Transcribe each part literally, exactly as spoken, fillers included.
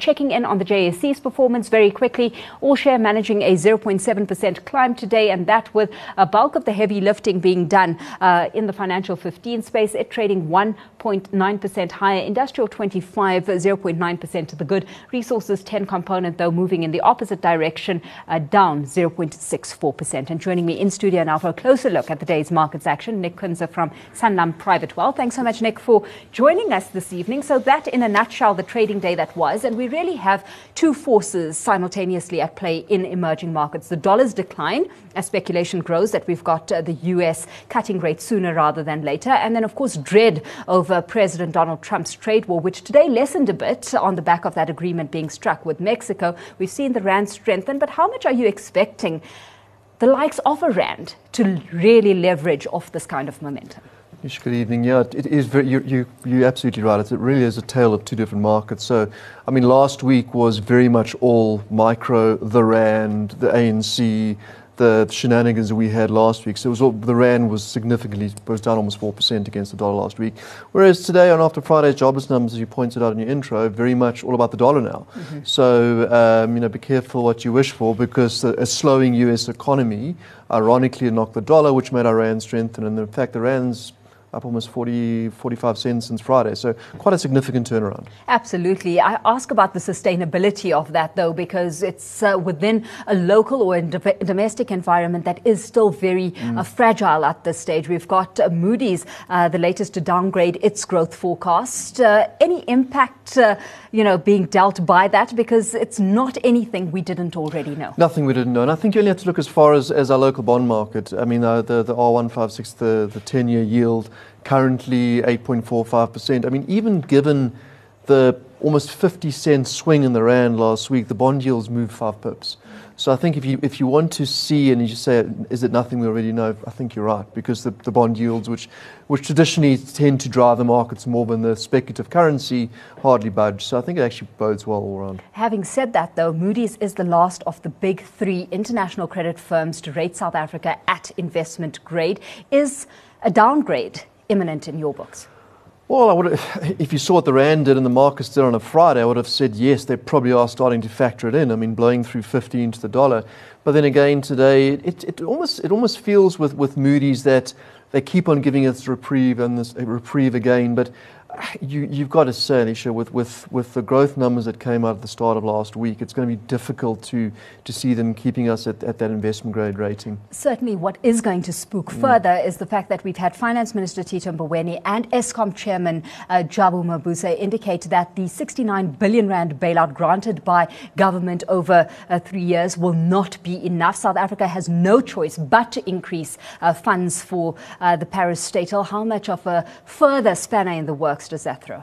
checking in on the J S C's performance very quickly. All share managing a zero point seven percent climb today, and that with a bulk of the heavy lifting being done uh, in the financial fifteen space. It trading one point nine percent higher. Industrial twenty-five, zero point nine percent to the good. Resources ten component, though, moving in the opposite direction, uh, down zero point six four percent. And joining me in studio now for a closer look at the day's markets action, Nick Kunze from Sanlam Private Wealth. Thanks so much, Nick, for joining us this evening. So that, in a nutshell, the trading day that was. And we really have two forces simultaneously at play in emerging markets. The dollar's decline as speculation grows that we've got uh, the U S cutting rates sooner rather than later. And then, of course, dread over President Donald Trump's trade war, which today lessened a bit on the back of that agreement being struck with Mexico. We've seen the rand strengthen, but how much are you expecting the likes of a rand to really leverage off this kind of momentum? Good evening. Yeah, it is very, you, you, you're absolutely right. It really is a tale of two different markets. So, I mean, last week was very much all micro, the rand, the A N C, the shenanigans that we had last week. So it was all, the rand was significantly, was down almost four percent against the dollar last week. Whereas today, on after Friday's jobless numbers, as you pointed out in your intro, very much all about the dollar now. Mm-hmm. So, um, you know, be careful what you wish for, because a, a slowing U S economy, ironically, knocked the dollar, which made our rand strengthen. And in fact, the rand's up almost forty, forty-five cents since Friday. So quite a significant turnaround. Absolutely. I ask about the sustainability of that, though, because it's uh, within a local or a domestic environment that is still very mm. uh, fragile at this stage. We've got uh, Moody's, uh, the latest to downgrade its growth forecast. Uh, any impact, uh, you know, being dealt by that? Because it's not anything we didn't already know. Nothing we didn't know. And I think you only have to look as far as, as our local bond market. I mean, uh, the, the R one fifty-six, the, the ten-year yield, currently eight point four five percent. I mean, even given the almost fifty cent swing in the rand last week, the bond yields moved five pips. So I think if you if you want to see and you say, is it nothing we already know? I think you're right, because the, the bond yields, which which traditionally tend to drive the markets more than the speculative currency, hardly budge. So I think it actually bodes well all around. Having said that, though, Moody's is the last of the big three international credit firms to rate South Africa at investment grade. Is a downgrade imminent in your books? Well, I would have, if you saw what the rand did and the markets did on a Friday, I would have said yes, they probably are starting to factor it in. I mean, blowing through fifteen to the dollar. But then again, today, it, it almost it almost feels with, with Moody's that they keep on giving us reprieve and this reprieve again. But you, you've got to say, Alicia, with, with, with the growth numbers that came out at the start of last week, it's going to be difficult to, to see them keeping us at, at that investment grade rating. Certainly what is going to spook mm. further is the fact that we've had Finance Minister Tito Mboweni and Eskom Chairman uh, Jabu Mabuse indicate that the sixty-nine billion rand bailout granted by government over uh, three years will not be enough. South Africa has no choice but to increase uh, funds for uh, the parastatal. How much of a further spanner in the works does that throw?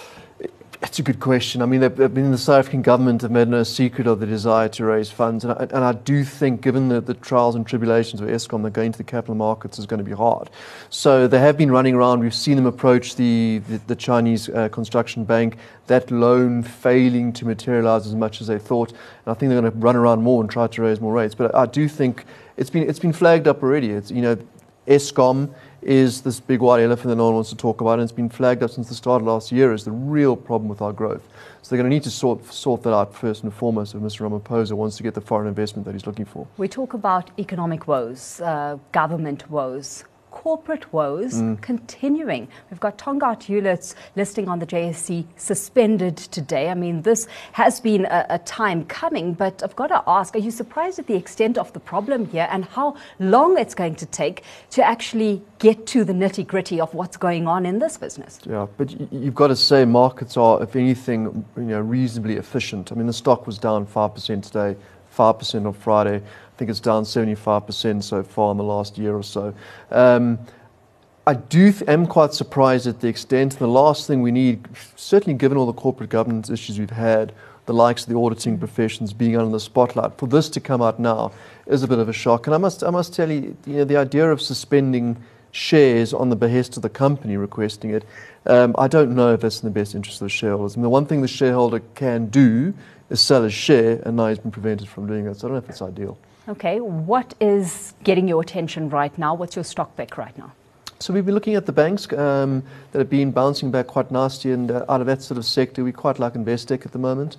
It's a good question. I mean, they've, they've been the South African government have made no secret of the desire to raise funds. And I, and I do think, given the, the trials and tribulations of Eskom, that going to the capital markets is going to be hard. So they have been running around. We've seen them approach the, the, the Chinese uh, construction bank, that loan failing to materialize as much as they thought. And I think they're going to run around more and try to raise more rates. But I do think it's been, it's been flagged up already. It's, you know, Eskom is this big white elephant that no one wants to talk about, and it's been flagged up since the start of last year as the real problem with our growth. So they're going to need to sort sort that out first and foremost if Mister Ramaphosa wants to get the foreign investment that he's looking for. We talk about economic woes, uh, government woes, corporate woes mm. continuing. We've got Tongaat Hulett listing on the J S C suspended today. I mean, this has been a, a time coming, but I've got to ask, are you surprised at the extent of the problem here and how long it's going to take to actually get to the nitty gritty of what's going on in this business? Yeah, but you've got to say markets are, if anything, you know, reasonably efficient. I mean, the stock was down five percent today, five percent on Friday. I think it's down seventy-five percent so far in the last year or so. Um, I do th- am quite surprised at the extent. The last thing we need, certainly given all the corporate governance issues we've had, the likes of the auditing professions being under the spotlight, for this to come out now is a bit of a shock. And I must, I must tell you, you know, the idea of suspending shares on the behest of the company requesting it, um, I don't know if that's in the best interest of the shareholders. I mean, the one thing the shareholder can do is sell his share, and now he's been prevented from doing that. So I don't know if it's ideal. Okay, what is getting your attention right now? What's your stock pick right now? So we've been looking at the banks um, that have been bouncing back quite nicely, and uh, out of that sort of sector, we quite like Investec at the moment.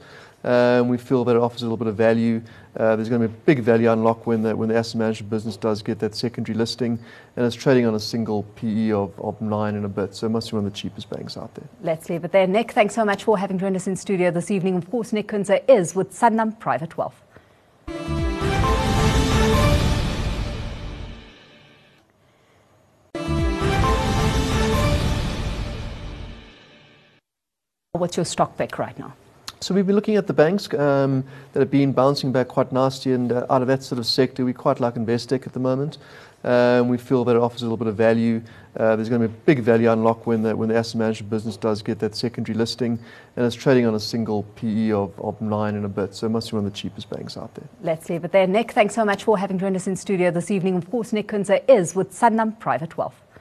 Um, we feel that it offers a little bit of value. Uh, there's going to be a big value unlock when the, when the asset management business does get that secondary listing, and it's trading on a single P E of, of nine and a bit, so it must be one of the cheapest banks out there. Let's leave it there. Nick, thanks so much for having joined us in studio this evening. Of course, Nick Kunze is with Sanlam Private Wealth. What's your stock pick right now? So we've been looking at the banks um, that have been bouncing back quite nicely, and uh, out of that sort of sector, we quite like Investec at the moment. Um, we feel that it offers a little bit of value. Uh, there's going to be a big value unlock when the, when the asset management business does get that secondary listing, and it's trading on a single P E of, of nine and a bit, so it must be one of the cheapest banks out there. Let's leave it there. Nick, thanks so much for having joined us in studio this evening. Of course, Nick Kunze is with Sanlam Private Wealth.